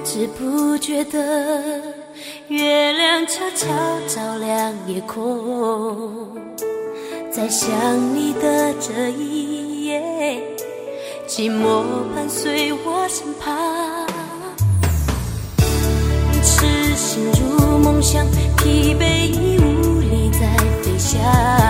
知不觉的月亮悄悄照亮夜空，在想你的这一夜，寂寞伴随我身旁。痴心如梦想，疲惫已无力再飞翔，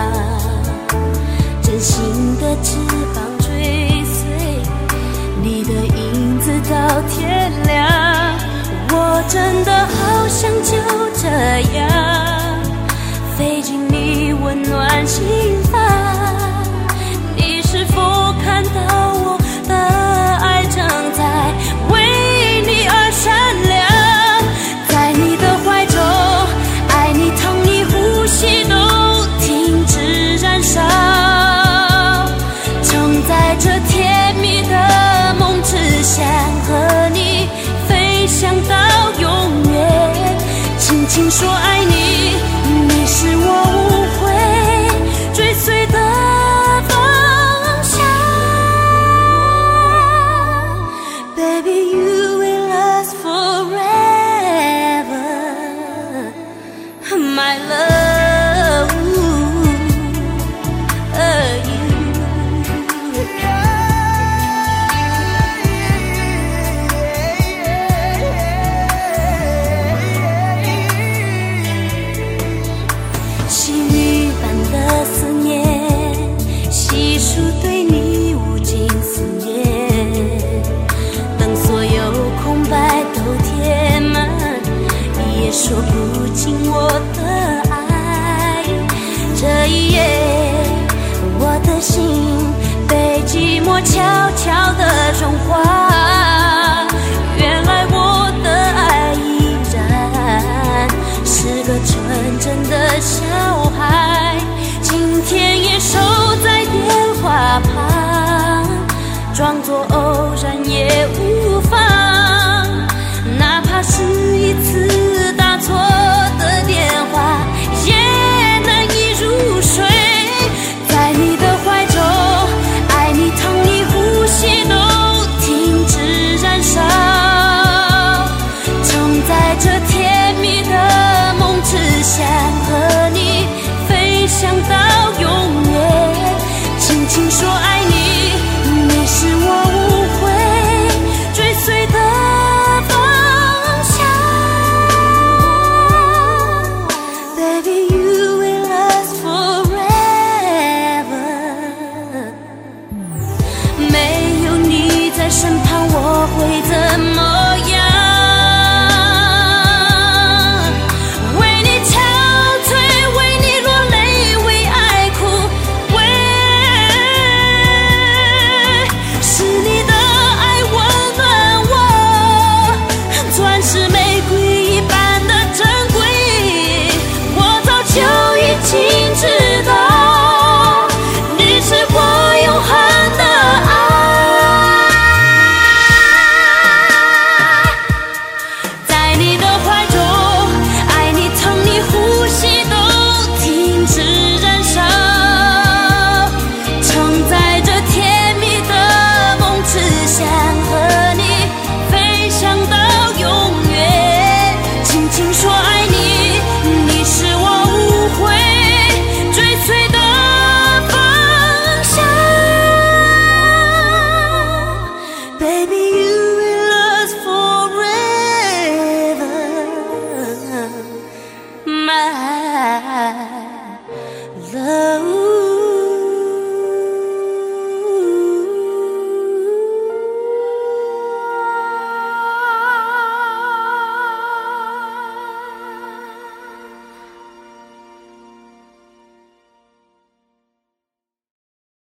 真心的翅膀追随你的影子到天亮。我真的好想就这样飞进你温暖心房，你是否看到我的爱正在为你而闪亮？在你的怀中，爱你疼你，呼吸都停止燃烧，承载着甜蜜的梦，只想和你飞翔到永远，轻轻说爱你。